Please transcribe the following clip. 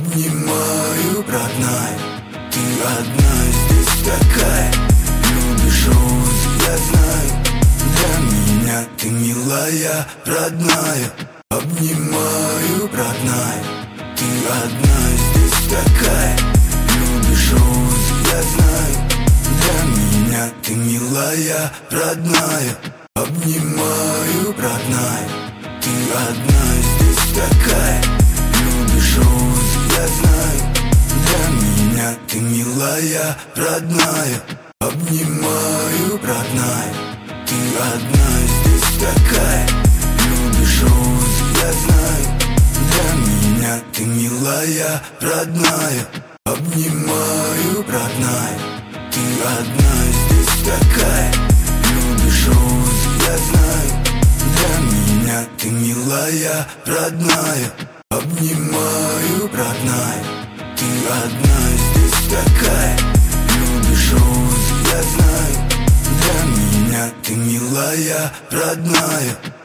Обнимаю, родная, ты одна здесь такая. Любишь розы, я знаю, для меня ты милая, родная. Обнимаю, родная, ты одна здесь такая. Любишь розы, я знаю, для меня ты милая, родная. Обнимаю, родная, ты одна здесь такая. Любишь розы, я знаю, для меня ты милая, родная. Обнимаю, родная, ты одна здесь такая. Любишь розы, я знаю, для меня ты милая, родная. Обнимаю, родная, ты одна здесь такая. Любишь розы, я знаю, для меня ты милая, родная. Обнимаю, родная, ты одна здесь такая. Любишь розы, я знаю, для меня ты милая, родная.